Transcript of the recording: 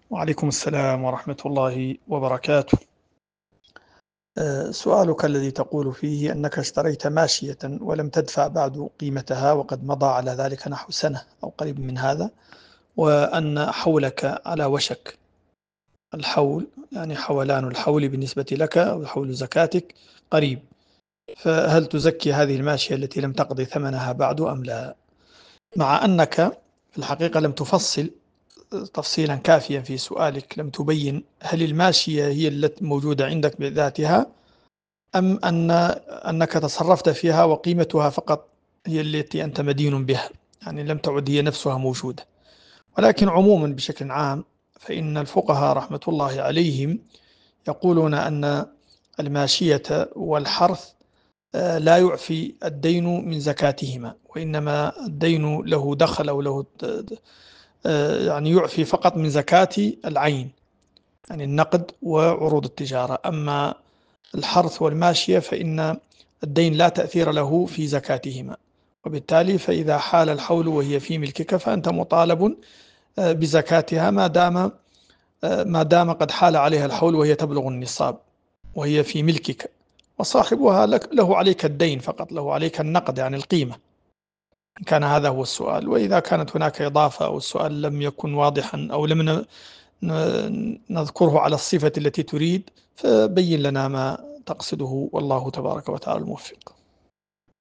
وعليكم السلام ورحمة الله وبركاته. سؤالك الذي تقول فيه أنك اشتريت ماشية ولم تدفع بعد قيمتها وقد مضى على ذلك نحو سنة أو قريب من هذا، وأن حولك على وشك الحول، يعني حولان الحول بالنسبة لك أو حول زكاتك قريب، فهل تزكي هذه الماشية التي لم تقضي ثمنها بعد أم لا؟ مع أنك في الحقيقة لم تفصل تفصيلا كافيا في سؤالك، لم تبين هل الماشية هي التي موجودة عندك بذاتها أم أنك تصرفت فيها وقيمتها فقط هي التي أنت مدين بها، يعني لم تعد هي نفسها موجودة. ولكن عموما بشكل عام فإن الفقهاء رحمة الله عليهم يقولون أن الماشية والحرث لا يعفي الدين من زكاتهما، وإنما الدين له دخل أو له يعني يعفي فقط من زكاة العين، يعني النقد وعروض التجارة. أما الحرث والماشية فإن الدين لا تأثير له في زكاتهما، وبالتالي فإذا حال الحول وهي في ملكك فأنت مطالب بزكاتها ما دام قد حال عليها الحول وهي تبلغ النصاب وهي في ملكك، وصاحبها له عليك الدين فقط، له عليك النقد يعني القيمة، إن كان هذا هو السؤال. وإذا كانت هناك إضافة أو السؤال لم يكن واضحا أو لم نذكره على الصفة التي تريد، فبين لنا ما تقصده، والله تبارك وتعالى الموفق.